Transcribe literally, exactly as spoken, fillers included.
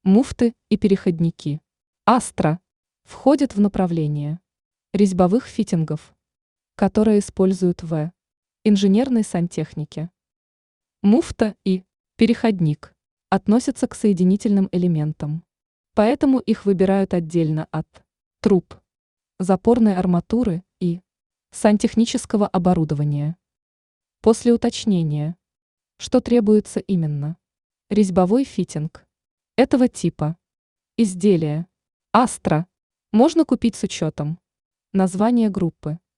Муфты и переходники. Астра входит в направление резьбовых фитингов, которые используют в инженерной сантехнике. Муфта и переходник относятся к соединительным элементам, поэтому их выбирают отдельно от труб, запорной арматуры и сантехнического оборудования. После уточнения, что требуется именно, резьбовой фитинг этого типа изделия Астра можно купить с учетом названия группы,